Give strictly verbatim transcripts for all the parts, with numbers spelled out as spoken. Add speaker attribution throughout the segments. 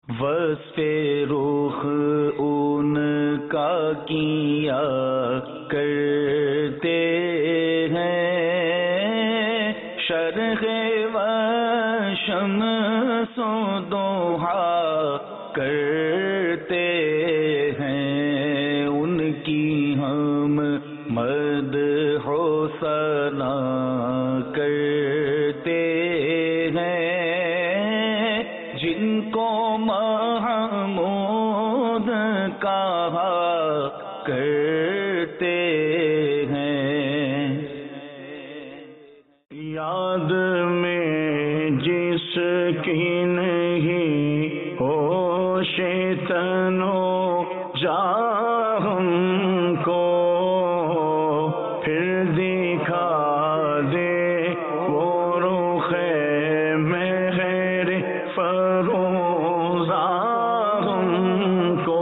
Speaker 1: وصف رخ ان کا کیا کرتے ہیں، شرح و شمس و ضحا کرتے ہیں، ان کی ہم مدح و ثنا کرتے ہیں، جن کو محمود کہا کرتے ہیں۔ یاد میں جس کی نہیں ہوش تنو جا ہم کو، پھر دکھا دے وہ رخ مہر فروزہ ہم کو۔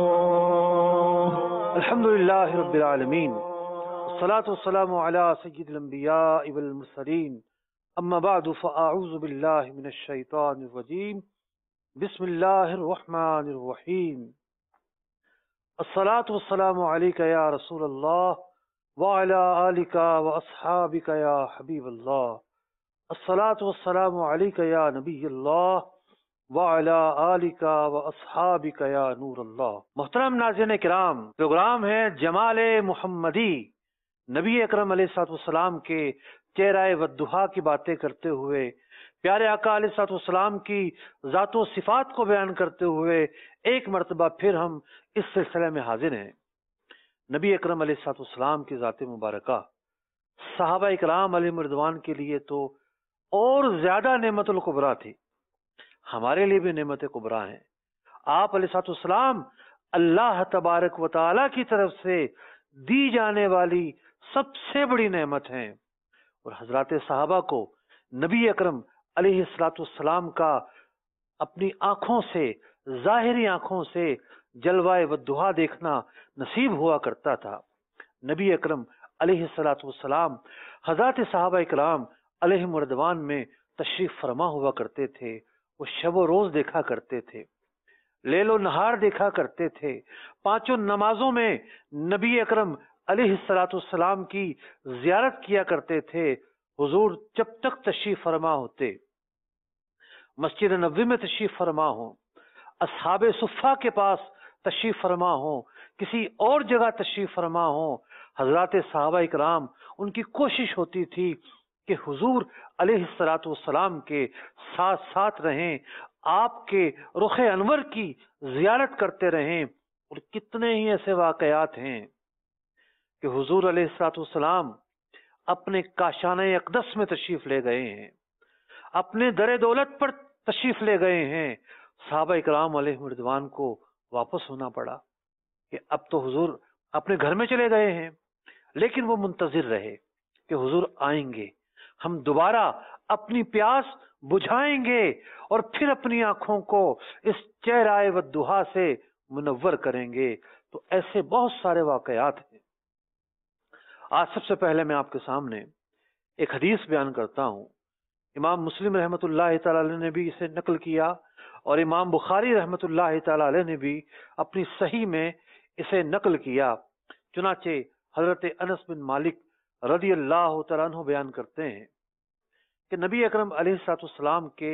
Speaker 2: الحمدللہ رب العالمین، والصلاة والسلام علی سید الانبیاء والمرسلین، اما بعد فاعوذ باللہ من الشیطان الرجیم، بسم اللہ الرحمن الرحیم۔ الصلاة والسلام علیک یا رسول اللہ وعلی آلک واصحابک یا حبیب اللہ، الصلاة والسلام علیک یا نبی اللہ وعلی آلک واصحابک یا نور اللہ۔ محترم ناظرین کرام، پروگرام ہے جمال محمدی، نبی اکرم علیہ الصلوۃ والسلام کے چہرہ والضحیٰ کی باتیں کرتے ہوئے، پیارے آقا علیہ الصلوۃ والسلام کی ذات و صفات کو بیان کرتے ہوئے ایک مرتبہ پھر ہم اس سلسلے میں حاضر ہیں۔ نبی اکرم علیہ الصلوۃ والسلام کی ذات مبارکہ صحابہ اکرام علیہم رضوان کے لیے تو اور زیادہ نعمت الکبریٰ تھی، ہمارے لیے بھی نعمت کبریٰ ہیں۔ آپ علیہ الصلوۃ والسلام اللہ تبارک و تعالی کی طرف سے دی جانے والی سب سے بڑی نعمت ہیں، اور حضرات صحابہ کو نبی اکرم علیہ الصلوۃ والسلام کا اپنی آنکھوں سے، ظاہری آنکھوں سے جلوہ والضحیٰ دیکھنا نصیب ہوا کرتا تھا۔ نبی اکرم علیہ الصلوۃ والسلام حضرات صحابہ اکرام علیہم رضوان میں تشریف فرما ہوا کرتے تھے، وہ شب و روز دیکھا کرتے تھے، لیل و نہار دیکھا کرتے تھے، پانچوں نمازوں میں نبی اکرم علیہ الصلوۃ والسلام کی زیارت کیا کرتے تھے۔ حضور جب تک تشریف فرما ہوتے، مسجد نبوی میں تشریف فرما ہوں، اصحاب صفہ کے پاس تشریف فرما ہوں، کسی اور جگہ تشریف فرما ہوں، حضرات صحابہ اکرام ان کی کوشش ہوتی تھی کہ حضور علیہ الصلوۃ والسلام کے ساتھ ساتھ رہیں، آپ کے رخ انور کی زیارت کرتے رہیں۔ اور کتنے ہی ایسے واقعات ہیں کہ حضور علیہ الصلوۃ والسلام اپنے کاشانہ اقدس میں تشریف لے گئے ہیں، اپنے در دولت پر تشریف لے گئے ہیں، صحابہ اکرام علیہ رضوان کو واپس ہونا پڑا کہ اب تو حضور اپنے گھر میں چلے گئے ہیں، لیکن وہ منتظر رہے کہ حضور آئیں گے، ہم دوبارہ اپنی پیاس بجھائیں گے اور پھر اپنی آنکھوں کو اس چہرہ والضحیٰ سے منور کریں گے۔ تو ایسے بہت سارے واقعات ہیں۔ آج سب سے پہلے میں آپ کے سامنے ایک حدیث بیان کرتا ہوں، امام مسلم رحمۃ اللہ تعالی علیہ نے بھی اسے نقل کیا، اور امام بخاری رحمۃ اللہ تعالی علیہ نے بھی اپنی صحیح میں اسے نقل کیا۔ چنانچہ حضرت انس بن مالک رضی اللہ تعالیٰ عنہ بیان کرتے ہیں کہ نبی اکرم علیہ الصلوۃ والسلام کے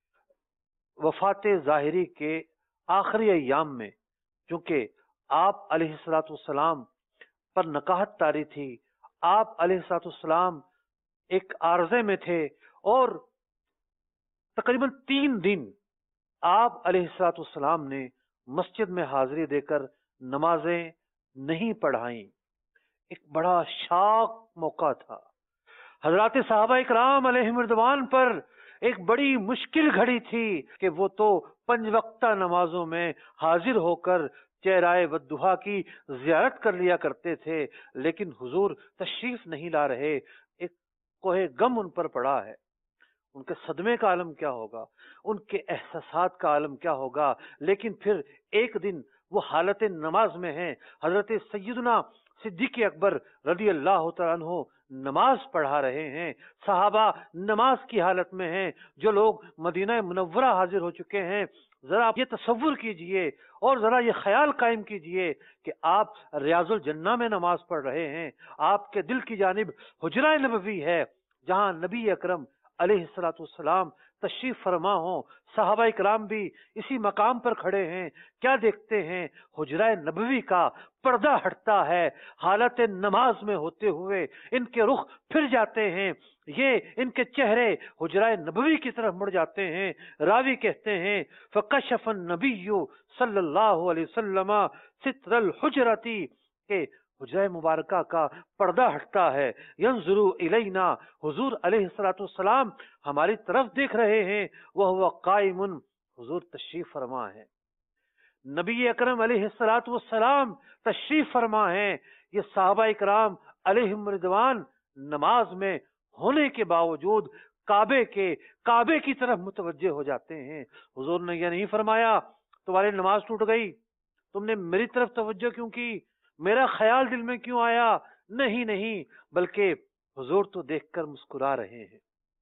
Speaker 2: وفات ظاہری کے آخری ایام میں، چونکہ آپ علیہ الصلوۃ والسلام پر نکاحت طاری تھی، آپ علیہ الصلوۃ والسلام ایک عارضے میں تھے، اور تقریباً تین دن آپ علیہ الصلوۃ والسلام نے مسجد میں حاضری دے کر نمازیں نہیں پڑھائیں۔ ایک بڑا شاق موقع تھا، حضرات صحابہ اکرام علیہم رضوان پر ایک بڑی مشکل گھڑی تھی کہ وہ تو پنج وقتہ نمازوں میں حاضر ہو کر چہرہ والضحیٰ کی زیارت کر لیا کرتے تھے، لیکن حضور تشریف نہیں لا رہے۔ ایک کوہ غم ان پر پڑا ہے، ان کے صدمے کا عالم کیا ہوگا، ان کے احساسات کا عالم کیا ہوگا۔ لیکن پھر ایک دن وہ حالت نماز میں ہیں، حضرت سیدنا صدیق اکبر رضی اللہ تعالیٰ عنہ نماز پڑھا رہے ہیں، صحابہ نماز کی حالت میں ہیں، جو لوگ مدینہ منورہ حاضر ہو چکے ہیں ذرا آپ یہ تصور کیجئے اور ذرا یہ خیال قائم کیجئے کہ آپ ریاض الجنہ میں نماز پڑھ رہے ہیں، آپ کے دل کی جانب حجرہ نبوی ہے جہاں نبی اکرم علیہ الصلوۃ والسلام تشریف فرما ہوں، صحابہ کرام بھی اسی مقام پر کھڑے ہیں، کیا دیکھتے ہیں؟ حجرہ نبوی کا پردہ ہٹتا ہے، حالت نماز میں ہوتے ہوئے ان کے رخ پھر جاتے ہیں، یہ ان کے چہرے حجرہ نبوی کی طرف مڑ جاتے ہیں۔ راوی کہتے ہیں فکشف النبی صلی اللہ علیہ وسلم ستر الحجرتی، کہ حجرہ مبارکہ کا پردہ ہٹتا ہے، ینظر الینا، حضور علیہ الصلوۃ والسلام ہماری طرف دیکھ رہے ہیں، وہ قائم، حضور تشریف فرما ہے، نبی اکرم علیہ الصلوۃ والسلام تشریف فرما ہے۔ یہ صحابہ کرام علیہم رضوان نماز میں ہونے کے باوجود کعبے کے کعبے کی طرف متوجہ ہو جاتے ہیں۔ حضور نے یہ نہیں فرمایا تمہاری نماز ٹوٹ گئی، تم نے میری طرف توجہ کیوں کی، میرا خیال دل میں کیوں آیا؟ نہیں نہیں، بلکہ حضور تو دیکھ کر مسکرا رہے ہیں۔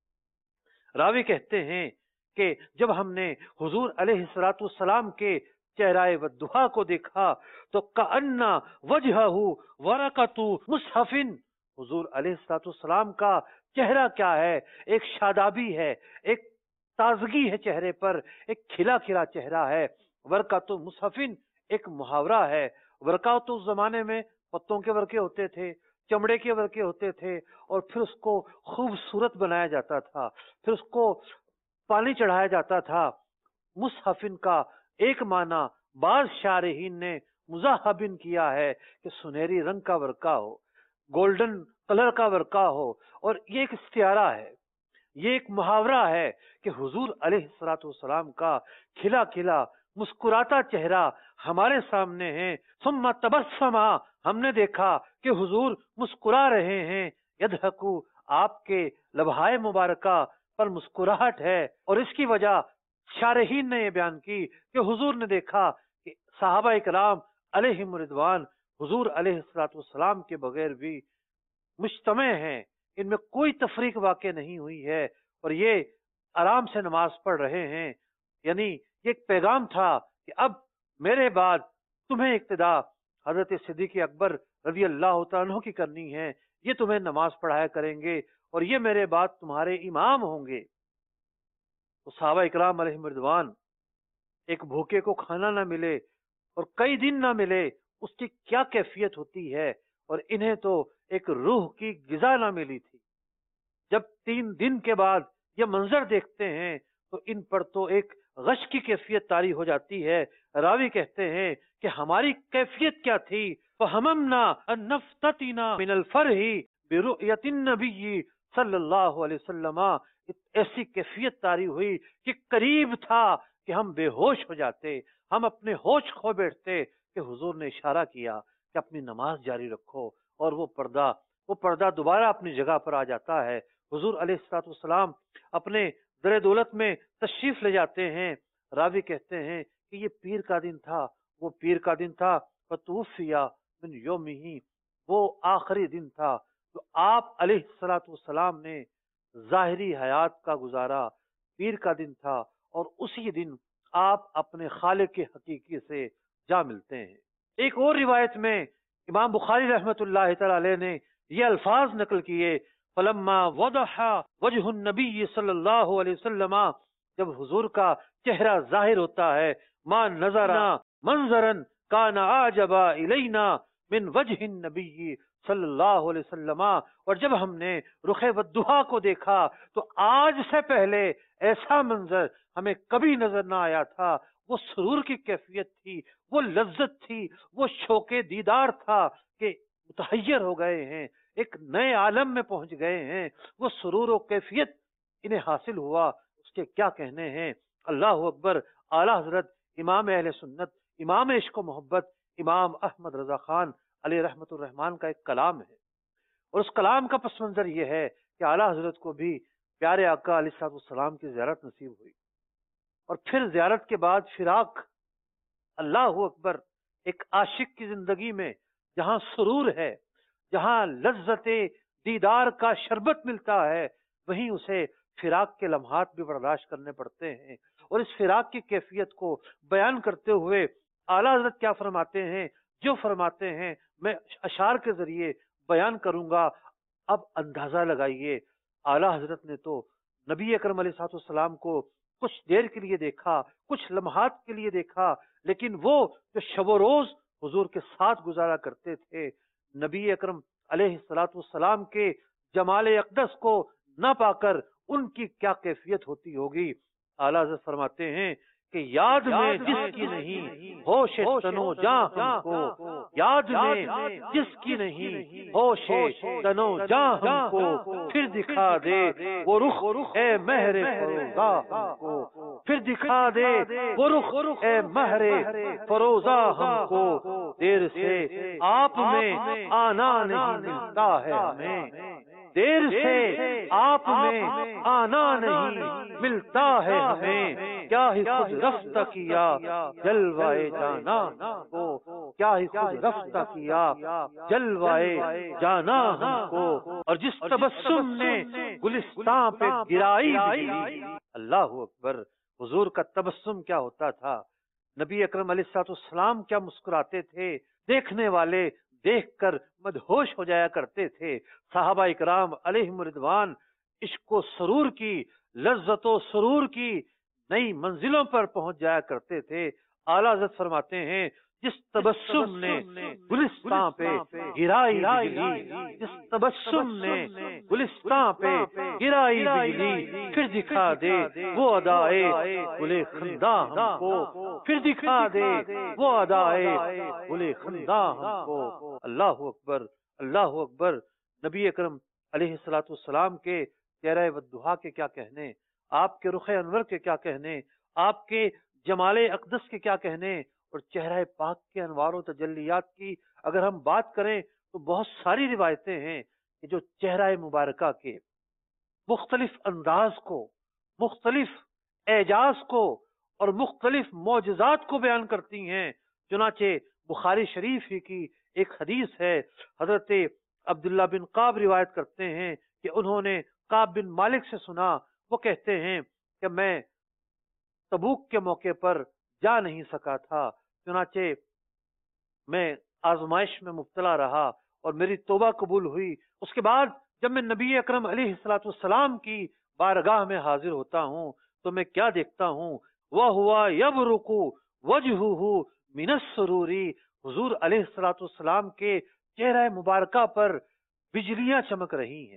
Speaker 2: راوی کہتے ہیں کہ جب ہم نے حضور علیہ الصلوۃ والسلام کے چہرہ والضحیٰ کو دیکھا تو کأن وجہہ ورقۃ مصحف، حضور علیہ الصلوۃ والسلام کا چہرہ کیا ہے؟ ایک شادابی ہے، ایک تازگی ہے چہرے پر، ایک کھلا کھلا چہرہ ہے۔ ورقۃ مصحف ایک محاورہ ہے۔ ورقہ تو اس زمانے میں پتوں کے ورقے ہوتے تھے، چمڑے کے ورقے ہوتے تھے، اور پھر اس کو خوبصورت بنایا جاتا تھا، پھر اس کو پانی چڑھایا جاتا تھا۔ مصحفن کا ایک معنی بعض شارحین نے مزاحبن کیا ہے کہ سنہری رنگ کا ورقہ ہو، گولڈن کلر کا ورقہ ہو، اور یہ ایک استعارہ ہے، یہ ایک محاورہ ہے کہ حضور علیہ الصلوۃ والسلام کا کھلا کھلا مسکراتا چہرہ ہمارے سامنے ہے۔ ثم تبسم، ہم نے دیکھا کہ حضور مسکرا رہے ہیں، یضحکو، آپ کے لبہائے مبارکہ پر مسکراہٹ ہے، اور اس کی وجہ شارحین نے یہ بیان کی کہ حضور نے دیکھا کہ صحابہ کرام علیہم رضوان حضور علیہ الصلوۃ والسلام کے بغیر بھی مجتمع ہیں، ان میں کوئی تفریق واقع نہیں ہوئی ہے، اور یہ آرام سے نماز پڑھ رہے ہیں۔ یعنی یہ ایک پیغام تھا کہ اب میرے بعد تمہیں اقتدا حضرت صدیق اکبر رضی اللہ تعالیٰ عنہ کی کرنی ہے، یہ تمہیں نماز پڑھایا کریں گے، اور یہ میرے بعد تمہارے امام ہوں گے۔ تو صحابہ اکرام علیہم رضوان، ایک بھوکے کو کھانا نہ ملے اور کئی دن نہ ملے، اس کی کیا کیفیت ہوتی ہے، اور انہیں تو ایک روح کی غذا نہ ملی تھی۔ جب تین دن کے بعد یہ منظر دیکھتے ہیں تو ان پر تو ایک غش کی کیفیت طاری ہو جاتی ہے۔ راوی کہتے ہیں کہ ہماری کیفیت کیا تھی؟ فَهَمَمْنَا أَن نَفْتَتِنَا مِنَ الْفَرْحِ بِرُؤْيَةِ النَّبِيِّ صلی اللہ علیہ وسلم، ایسی کیفیت طاری ہوئی کہ قریب تھا کہ ہم بے ہوش ہو جاتے، ہم اپنے ہوش کھو بیٹھتے، کہ حضور نے اشارہ کیا کہ اپنی نماز جاری رکھو، اور وہ پردہ وہ پردہ دوبارہ اپنی جگہ پر آ جاتا ہے۔ حضور علیہ الصلوۃ والسلام اپنے در دولت میں تشریف لے جاتے ہیں۔ راوی کہتے ہیں کہ یہ پیر کا دن تھا، وہ پیر کا دن تھا، فتوفیا من یومہ، وہ آخری دن تھا تو آپ علیہ الصلوۃ والسلام نے ظاہری حیات کا گزارا، پیر کا دن تھا، اور اسی دن آپ اپنے خالق حقیقی سے جا ملتے ہیں۔ ایک اور روایت میں امام بخاری رحمت اللہ تعالی علیہ نے یہ الفاظ نقل کیے، فلما وضح وجہ النبی صلی اللہ علیہ وسلم، جب حضور کا چہرہ ظاہر ہوتا ہے، ما نظرنا منظرا کان اعجب الینا من وجہ النبی صلی اللہ علیہ وسلم، اور جب ہم نے رخ والضحیٰ کو دیکھا تو آج سے پہلے ایسا منظر ہمیں کبھی نظر نہ آیا تھا۔ وہ سرور کی کیفیت تھی، وہ لذت تھی، وہ شوق دیدار تھا کہ متحیر ہو گئے ہیں، ایک نئے عالم میں پہنچ گئے ہیں۔ وہ سرور و کیفیت انہیں حاصل ہوا، اس کے کیا کہنے ہیں۔ اللہ اکبر۔ اعلیٰ حضرت امام اہل سنت، امام عشق و محبت، امام احمد رضا خان علیہ رحمت الرحمان کا ایک کلام ہے، اور اس کلام کا پس منظر یہ ہے کہ اعلیٰ حضرت کو بھی پیارے آقا علیہ الصلوۃ والسلام کی زیارت نصیب ہوئی، اور پھر زیارت کے بعد فراق۔ اللہ اکبر۔ ایک عاشق کی زندگی میں جہاں سرور ہے، جہاں لذت دیدار کا شربت ملتا ہے، وہیں اسے فراق کے لمحات بھی برداشت کرنے پڑتے ہیں۔ اور اس فراق کی کیفیت کو بیان کرتے ہوئے اعلیٰ حضرت کیا فرماتے ہیں؟ جو فرماتے ہیں میں اشعار کے ذریعے بیان کروں گا. اب اندازہ لگائیے، اعلیٰ حضرت نے تو نبی اکرم علیہ الصلوۃ والسلام کو کچھ دیر کے لیے دیکھا، کچھ لمحات کے لیے دیکھا، لیکن وہ جو شب و روز حضور کے ساتھ گزارا کرتے تھے، نبی اکرم علیہ الصلوۃ والسلام کے جمال اقدس کو نہ پا کر ان کی کیا کیفیت ہوتی ہوگی. اعلیٰ حضرت فرماتے ہیں کہ یاد میں جس کی نہیں ہوش تنو جاں ہم کو، یاد میں جس کی نہیں ہوش تنو جاں ہم کو، پھر دکھا دے وہ رخ اے مہر فروزہ ہم کو، پھر دکھا دے وہ رخ اے مہر فروزہ ہم کو. دیر سے آپ میں آنا نہیں ملتا ہے ہمیں، دیر سے آپ میں آنا نہیں ملتا ہے ہمیں، کیا ہی خود رفتہ کیا جلوائے جانا ہم کو، کیا ہی خود رفتہ کیا جلوائے جانا ہم کو. اور جس تبسم نے گلستان پہ گرائی بجلی، اللہ اکبر، حضور کا تبسم کیا ہوتا تھا، نبی اکرم علیہ الصلوۃ والسلام کیا مسکراتے تھے، دیکھنے والے دیکھ کر مدہوش ہو جایا کرتے تھے. صحابہ اکرام علیہم رضوان عشق و سرور کی، لذت و سرور کی نئی منزلوں پر پہنچ جایا کرتے تھے. اعلیٰ حضرت فرماتے ہیں جس تبسم نے گلستان پہ گرائی بجلی، جس تبسم نے گلستان پہ گرائی بجلی، پھر دکھا دے وہ ادائے گلے خنداں ہم کو، پھر دکھا دے وہ ادائے گلے خنداں ہم کو. اللہ اکبر، اللہ اکبر. نبی اکرم علیہ الصلوۃ والسلام کے چہرہ والضحیٰ کے کیا کہنے، آپ کے رخ انور کے کیا کہنے، آپ کے جمال اقدس کے کیا کہنے، اور چہرہ پاک کے انوار و تجلیات کی اگر ہم بات کریں تو بہت ساری روایتیں ہیں کہ جو چہرہ مبارکہ کے مختلف انداز کو، مختلف اعجاز کو اور مختلف معجزات کو بیان کرتی ہیں. چنانچہ بخاری شریف ہی کی ایک حدیث ہے، حضرت عبداللہ بن قاب روایت کرتے ہیں کہ انہوں نے قاب بن مالک سے سنا، وہ کہتے ہیں کہ میں تبوک کے موقع پر جا نہیں سکا تھا، چنانچہ میں آزمائش میں مبتلا رہا اور میری توبہ قبول ہوئی. اس کے بعد جب میں نبی اکرم علیہ الصلوۃ والسلام کی بارگاہ میں حاضر ہوتا ہوں تو میں کیا دیکھتا ہوں، وَهُوَ يَبْرُقُ وَجْهُهُ مِنَ السُّرُورِ، حضور علیہ الصلوۃ والسلام کے چہرہ مبارکہ پر بجلیاں چمک رہی ہیں،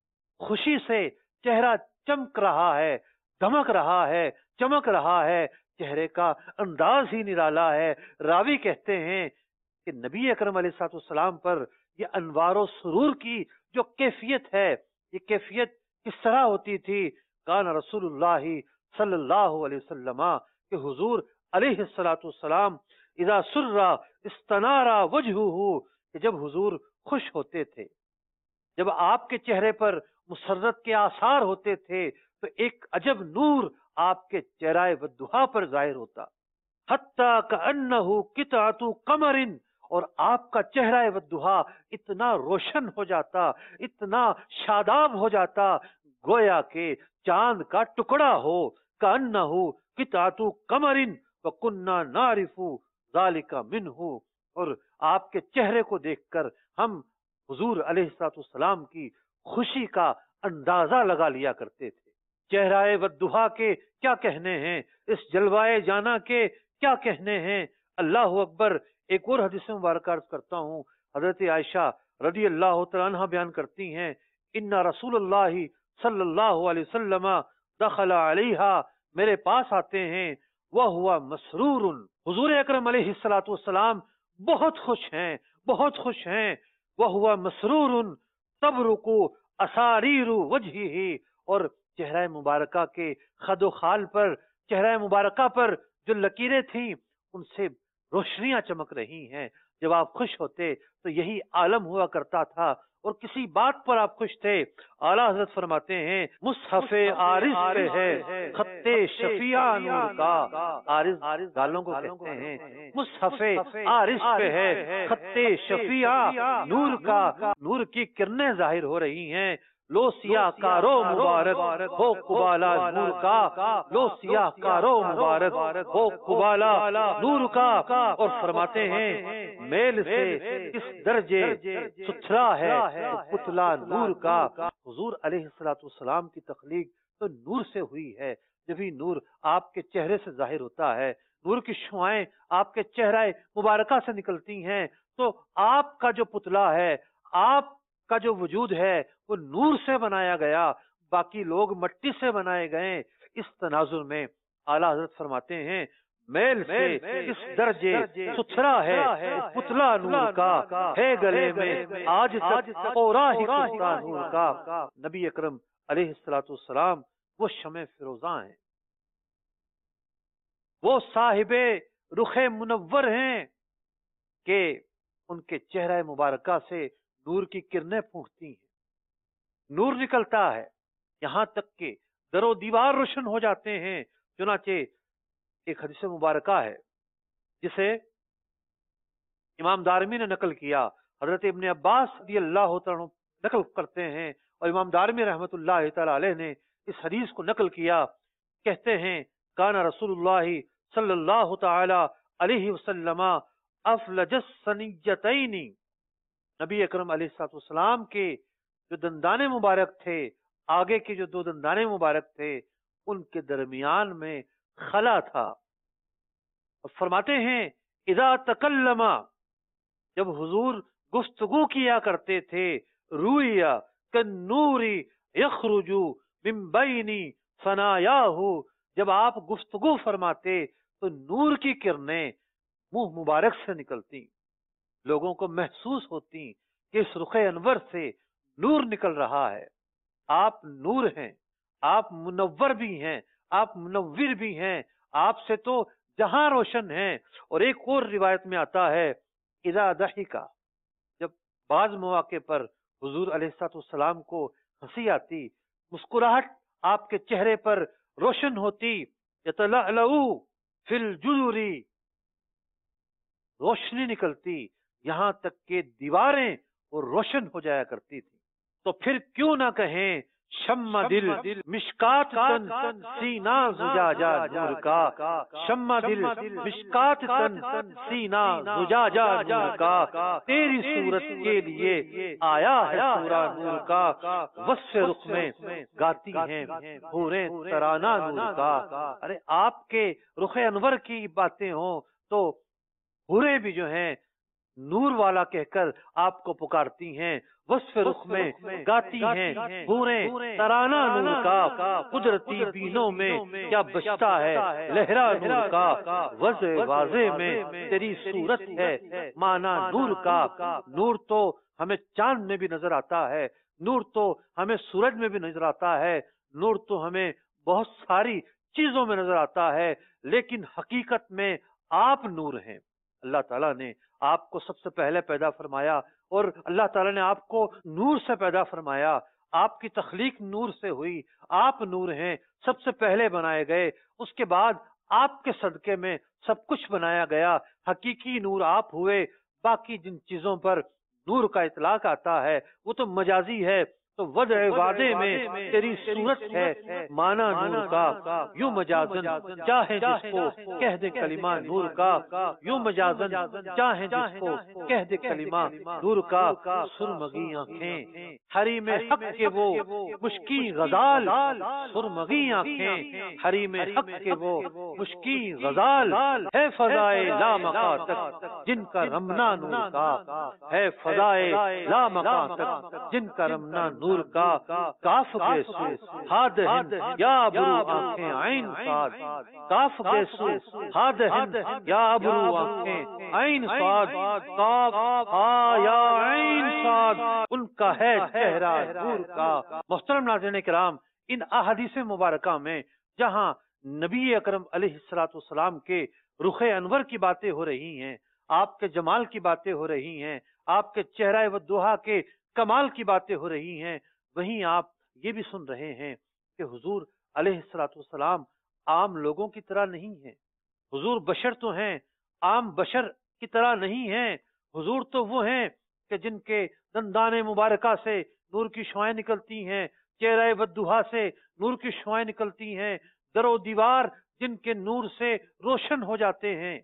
Speaker 2: خوشی سے چہرہ چمک رہا ہے، دمک رہا ہے، چمک رہا ہے، چہرے کا انداز ہی نرالا ہے. راوی کہتے ہیں کہ نبی اکرم علیہ الصلوۃ والسلام پر یہ انوار و سرور کی جو کیفیت ہے، یہ کیفیت کس طرح ہوتی تھی. کان رسول اللہ صلی اللہ علیہ وسلم، کہ حضور علیہ الصلوۃ والسلام اذا سر استنارا وجہہ، کہ جب حضور خوش ہوتے تھے، جب آپ کے چہرے پر مسرت کے آثار ہوتے تھے تو ایک عجب نور آپ کے چہرہ والضحیٰ پر ظاہر ہوتا، حتیٰ کأنہ قطعۃ قمر، اور آپ کا چہرہ والضحیٰ اتنا روشن ہو جاتا، اتنا شاداب ہو جاتا، گویا کہ چاند کا ٹکڑا ہو. کأنہ قطعۃ قمر وکنا نعرف ذلک منہ، اور آپ کے چہرے کو دیکھ کر ہم حضور علیہ الصلوۃ والسلام کی خوشی کا اندازہ لگا لیا کرتے تھے. چہرہ والضحیٰ کے کیا کہنے ہیں، اس جلوائے جانا کے کیا کہنے ہیں. اللہ اکبر. ایک اور حدیث مبارکہ عرض کرتا ہوں، حضرت عائشہ رضی اللہ تعالیٰ عنہ بیان کرتی ہیں، ان رسول اللہ صلی اللہ علیہ وسلم دخل علیہا، میرے پاس آتے ہیں، وہو مسرور، حضور اکرم علیہ الصلوۃ والسلام بہت خوش ہیں، بہت خوش ہیں. وہو مسرور تبرق اساریر وجہہ، اور چہرہ مبارکہ کے خد و خال پر، چہرہ مبارکہ پر جو لکیریں تھیں ان سے روشنیاں چمک رہی ہیں. جب آپ خوش ہوتے تو یہی عالم ہوا کرتا تھا، اور کسی بات پر آپ خوش تھے. اعلیٰ حضرت فرماتے ہیں مصحف عارض پہ ہے خط شفیع نور کا، عارض گالوں کو کہتے ہیں، مصحف عارض پہ ہے خط شفیع نور کا، نور کی کرنیں ظاہر ہو رہی ہیں، لو سیاہ کارو مبارک ہو قبالہ نور کا، لو سیاہ کارو مبارک ہو قبالہ نور کا۔ اور فرماتے ہیں میل سے اس درجے ستھرا ہے تو پتلا نور کا۔ حضور علیہ الصلوۃ والسلام کی تخلیق تو نور سے ہوئی ہے، جبھی نور آپ کے چہرے سے ظاہر ہوتا ہے، نور کی شعائیں آپ کے چہرہ مبارکہ سے نکلتی ہیں، تو آپ کا جو پتلا ہے، آپ کا جو وجود ہے وہ نور سے بنایا گیا، باقی لوگ مٹی سے بنائے گئے۔ اس تناظر میں اعلیٰ حضرت فرماتے ہیں میل سے اس درجے ستھرا ہے تو پتلا نور کا ہے، گلے میں آج تک اورا ہی کتا نور کا۔ نبی اکرم علیہ الصلوۃ والسلام وہ شمع فروزاں ہیں، وہ صاحب رخ منور ہیں کہ ان کے چہرہ مبارکہ سے نور کی کرنیں پھونکتی ہیں، نور نکلتا ہے، یہاں تک کہ در و دیوار روشن ہو جاتے ہیں۔ چنانچہ ایک حدیث مبارکہ ہے جسے امام دارمی نے نقل کیا، حضرت ابن عباس رضی اللہ تعالیٰ نقل کرتے ہیں، اور امام دارمی رحمت اللہ تعالی علیہ نے اس حدیث کو نقل کیا۔ کہتے ہیں کان رسول اللہ صلی اللہ تعالی علیہ وسلم افلج السنیتین، نبی اکرم علیہ الصلوۃ والسلام کے جو دندانے مبارک تھے، آگے کے جو دو دندانے مبارک تھے، ان کے درمیان میں خلا تھا۔ اور فرماتے ہیں اذا تکلم، جب حضور گفتگو کیا کرتے تھے، رویا کالنور یخرج من بین ثنایاہ، جب آپ گفتگو فرماتے تو نور کی کرنیں منہ مبارک سے نکلتی، لوگوں کو محسوس ہوتی کہ اس رخ انور سے نور نکل رہا ہے۔ آپ نور ہیں، آپ منور بھی ہیں، آپ منور بھی ہیں، آپ سے تو جہاں روشن ہیں۔ اور ایک اور روایت میں آتا ہے اذا ضحکا، جب بعض مواقع پر حضور علیہ الصلوۃ والسلام کو ہنسی آتی، مسکراہٹ آپ کے چہرے پر روشن ہوتی، یتلألؤ فی الجدر، روشنی نکلتی، یہاں تک کہ دیواریں وہ روشن ہو جایا کرتی تھی۔ تو پھر کیوں نہ کہیں شمع دل مشکات تن سینہ زجاجہ نور کا، شمع دل مشکات تن سینہ زجاجہ نور کا، تیری صورت کے لیے آیا ہے پورا نور کا، وصف رخ میں گاتی ہیں حوریں ترانہ نور کا۔ ارے آپ کے رخ انور کی باتیں ہوں تو حوریں بھی جو ہیں نور والا کہہ کر آپ کو پکارتی ہیں، وصف رخ میں گاتی ہیں حوریں ترانہ نور کا، قدرتی بینوں میں کیا بچتا ہے لہرا نور کا، وضع واضح میں تیری صورت ہے مانا نور کا۔ نور تو ہمیں چاند میں بھی نظر آتا ہے، نور تو ہمیں سورج میں بھی نظر آتا ہے، نور تو ہمیں بہت ساری چیزوں میں نظر آتا ہے، لیکن حقیقت میں آپ نور ہیں۔ اللہ تعالیٰ نے آپ کو سب سے پہلے پیدا فرمایا، اور اللہ تعالیٰ نے آپ کو نور سے پیدا فرمایا، آپ کی تخلیق نور سے ہوئی، آپ نور ہیں، سب سے پہلے بنائے گئے، اس کے بعد آپ کے صدقے میں سب کچھ بنایا گیا، حقیقی نور آپ ہوئے۔ باقی جن چیزوں پر نور کا اطلاق آتا ہے وہ تو مجازی ہے، تو وضع وعدے میں تیری صورت ہے مانا نور کا، یوں مجازن چاہے جس کو کہہ دے کلمہ نور کا، یوں مجازن چاہے جس کو کہہ دے کلمہ نور کا۔ سرمگی آنکھیں حریم حق کے وہ مشکی غزال، سرمگی آنکھیں حریم حق کے وہ مشکی غزال، ہے فضائے لامقا تک جن کا رمنا نور کا، ہے فضائے لامقا تک جن کا رمنا نور کا۔ کاف کے سو ہاد ہند یا ابرو آنکھیں عین صاد، کاف کے سو ہاد ہند یا ابرو آنکھیں عین صاد، کاف ہا یا عین صاد، ان کا ہے چہرہ نور کا۔ محترم ناظرین کرام، ان احادیث مبارکہ میں جہاں نبی اکرم علیہ الصلوۃ والسلام کے رخ انور کی باتیں ہو رہی ہیں، آپ کے جمال کی باتیں ہو رہی ہیں، آپ کے چہرہ و دوحہ کے کمال کی باتیں ہو رہی ہیں، وہیں آپ یہ بھی سن رہے ہیں کہ حضور علیہ الصلوۃ والسلام عام لوگوں کی طرح نہیں ہیں، حضور بشر تو ہیں، عام بشر کی طرح نہیں ہیں، حضور تو وہ ہیں کہ جن کے دندان مبارکہ سے نور کی شعائیں نکلتی ہیں، چہرہ ودھا سے نور کی شعائیں نکلتی ہیں، در و دیوار جن کے نور سے روشن ہو جاتے ہیں۔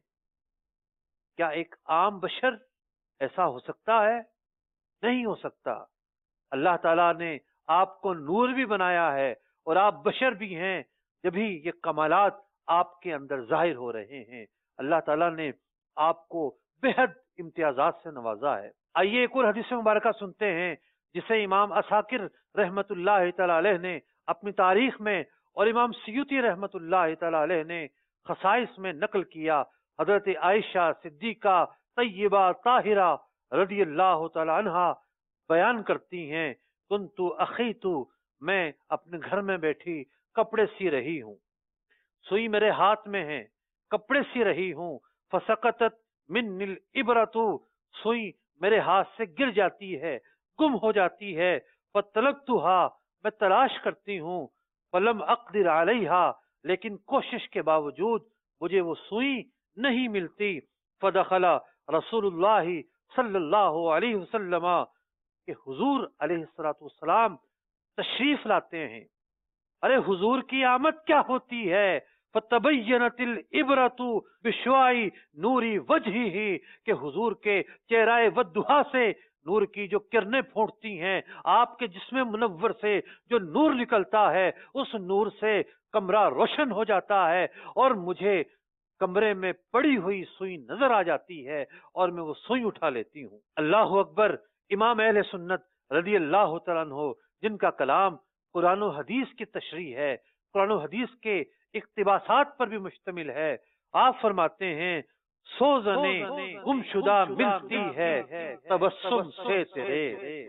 Speaker 2: کیا ایک عام بشر ایسا ہو سکتا ہے؟ نہیں ہو سکتا۔ اللہ تعالیٰ نے آپ کو نور بھی بنایا ہے اور آپ بشر بھی ہیں، جبھی یہ کمالات آپ کے اندر ظاہر ہو رہے ہیں۔ اللہ تعالیٰ نے آپ کو بہت امتیازات سے نوازا ہے۔ آئیے ایک اور حدیث مبارکہ سنتے ہیں جسے امام عساکر رحمت اللہ تعالی علیہ نے اپنی تاریخ میں اور امام سیوطی رحمت اللہ تعالی علیہ نے خصائص میں نقل کیا۔ حضرت عائشہ صدیقہ طیبہ طاہرہ رضی اللہ تعالی عنہا بیان کرتی ہیں، کنتو اخیتو، میں اپنے گھر میں بیٹھی کپڑے سی رہی ہوں، سوئی میرے ہاتھ میں ہے، کپڑے سی رہی ہوں، فسقطت من الابرۃ، سوئی میرے ہاتھ سے گر جاتی ہے، گم ہو جاتی ہے، فطلبتها، میں تلاش کرتی ہوں، فلم اقدر علیہا، لیکن کوشش کے باوجود مجھے وہ سوئی نہیں ملتی، فدخل رسول اللہ صلی اللہ علیہ وسلم، کہ حضور علیہ الصلوۃ والسلام تشریف لاتے ہیں۔ ارے حضور کی آمد کیا ہوتی ہے؟ فتبینت العبرۃ بشعاع نور وجہہ، کہ حضور کے چہرہ ودھا سے نور کی جو کرنیں پھوٹتی ہیں، آپ کے جسم منور سے جو نور نکلتا ہے، اس نور سے کمرہ روشن ہو جاتا ہے اور مجھے کمرے میں پڑی ہوئی سوئی نظر آ جاتی ہے اور میں وہ سوئی اٹھا لیتی ہوں۔ اللہ اکبر۔ امام اہل سنت رضی اللہ تعالیٰ عنہ، جن کا کلام قرآن و حدیث کی تشریح ہے، قرآن و حدیث کے اقتباسات پر بھی مشتمل ہے، آپ فرماتے ہیں سوزنے گم شدہ ملتی ہے تبسم سے تیرے،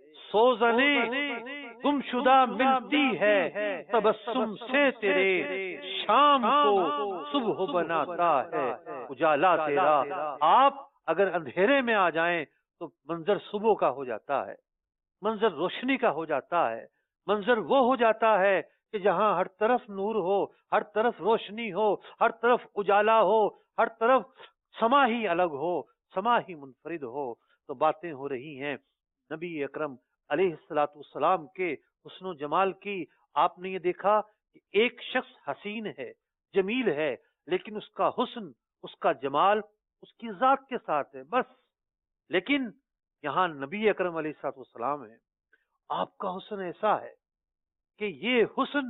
Speaker 2: سوزنے گم شدہ ملتی ہے تبسم سے تیرے، شام کو صبح بناتا ہے اجالا تیرا۔ آپ اگر اندھیرے میں آ جائیں تو منظر صبح کا ہو جاتا ہے، منظر روشنی کا ہو جاتا ہے، منظر وہ ہو جاتا ہے کہ جہاں ہر طرف نور ہو، ہر طرف روشنی ہو، ہر طرف اجالا ہو، ہر طرف سما ہی الگ ہو، سما ہی منفرد ہو۔ تو باتیں ہو رہی ہیں نبی اکرم علیہ الصلوۃ والسلام کے حسن و جمال کی۔ آپ نے یہ دیکھا کہ ایک شخص حسین ہے، جمیل ہے، لیکن اس کا حسن، اس کا جمال اس کی ذات کے ساتھ ہے بس۔ لیکن یہاں نبی اکرم علیہ الصلوۃ والسلام ہے، آپ کا حسن ایسا ہے کہ یہ حسن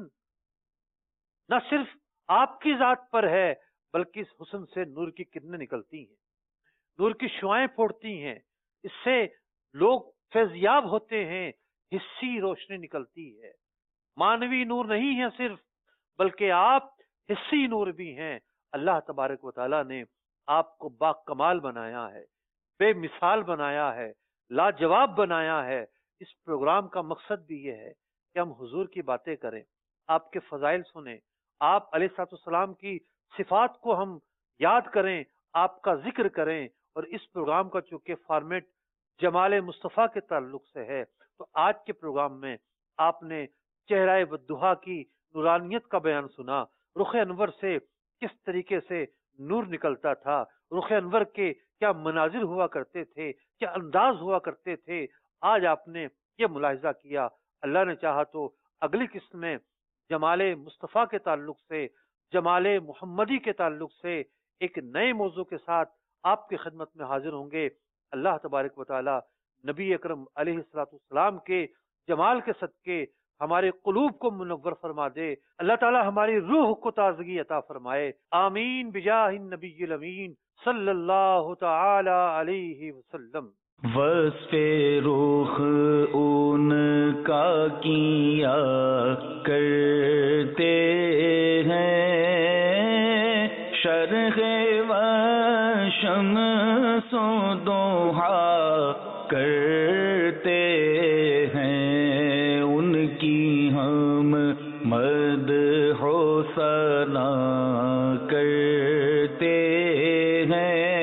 Speaker 2: نہ صرف آپ کی ذات پر ہے بلکہ اس حسن سے نور کی کرنیں نکلتی ہیں، نور کی شعائیں پھوٹتی ہیں، اس سے لوگ فیضیاب ہوتے ہیں، حسی روشنی نکلتی ہے۔ مانوی نور نہیں ہے صرف، بلکہ آپ حسی نور بھی ہیں۔ اللہ تبارک و تعالیٰ نے آپ کو با کمال بنایا ہے، بے مثال بنایا ہے، لاجواب بنایا ہے۔ اس پروگرام کا مقصد بھی یہ ہے کہ ہم حضور کی باتیں کریں، آپ کے فضائل سنیں، آپ علیہ الصلوۃ والسلام کی صفات کو ہم یاد کریں، آپ کا ذکر کریں۔ اور اس پروگرام کا چونکہ فارمیٹ جمال مصطفیٰ کے تعلق سے ہے، تو آج کے پروگرام میں آپ نے چہرہ ودھا کی نورانیت کا بیان سنا، رخ انور سے کس طریقے سے نور نکلتا تھا، رخ انور کے کیا مناظر ہوا کرتے تھے، کیا انداز ہوا کرتے تھے، آج آپ نے یہ ملاحظہ کیا۔ اللہ نے چاہا تو اگلی قسط میں جمال مصطفیٰ کے تعلق سے، جمال محمدی کے تعلق سے ایک نئے موضوع کے ساتھ آپ کی خدمت میں حاضر ہوں گے۔ اللہ تبارک و تعالی نبی اکرم علیہ الصلوۃ والسلام کے جمال کے صدقے ہمارے قلوب کو منور فرما دے، اللہ تعالی ہماری روح کو تازگی عطا فرمائے، آمین بجاہ النبی الامین صلی اللہ تعالی علیہ وسلم۔
Speaker 1: وصف رخ ان کا کیا کرتے ہیں، شرح و شمس و ضحا کرتے ہیں، ان کی ہم مدح و ثنا کرتے ہیں،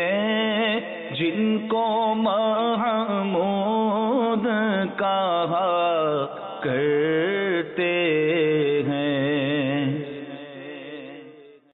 Speaker 1: جن کو محمود کہا کر